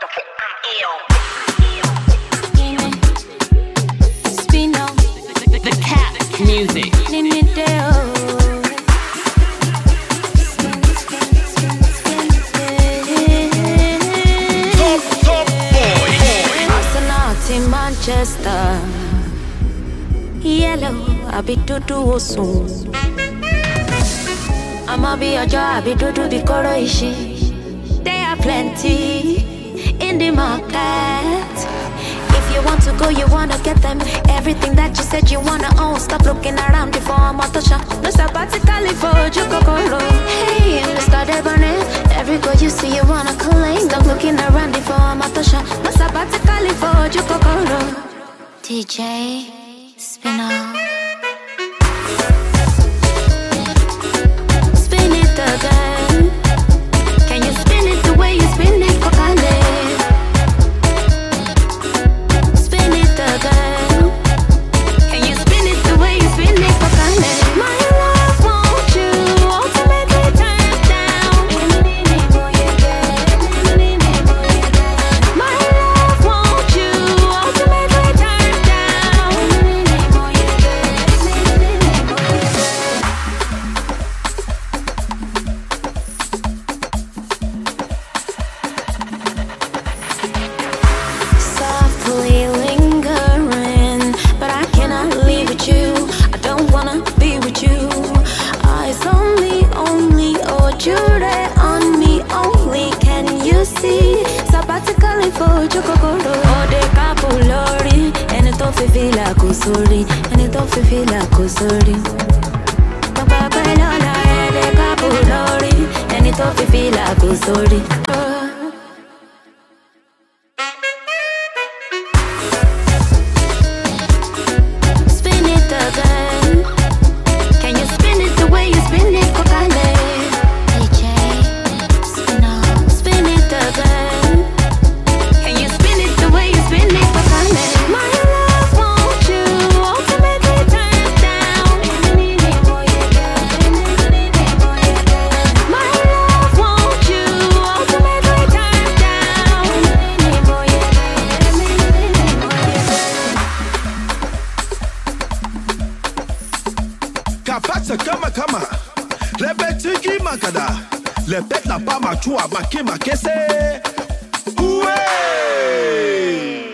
Spino, the cat music. Top boy. Arsenal in Manchester. Yellow, I be do soon. I'ma be a job, I be do the koro ishi. There are plenty in the market. If you want to go, you wanna get them. Everything that you said you wanna own. Stop looking around before I'm out the shop. No sabatically for you go. Hey, and started burning. Every girl you see, you wanna claim. Stop looking around before I'm out the shop. No sabatically for you go. DJ Spino. Spin it again. Can you spin it the way you spin it, Kokale? Spin it again. Can you spin it the way you spin it, Kokale? My love won't you ultimately turn down. My love won't you ultimately turn down. Softly lingering, but I cannot leave with you. I don't wanna be with you. Eyes only, oh Jude on me only. Can you see? Sabatically for Jokokoro. Oh, de capulori, and it don't feel like Kusuri, and it don't feel like Kusuri. Papa, de capulori, and it don't feel like Kusuri. Spin it again. Can you spin it the way you spin it, Kokale? DJ Spino. Spin it again. Can you spin it the way you spin it, Kokale? My love won't you ultimately turn down. My love won't you ultimately turn down. Kapasa kama lebetiki makada lebet na pa machua makema kese. Uwe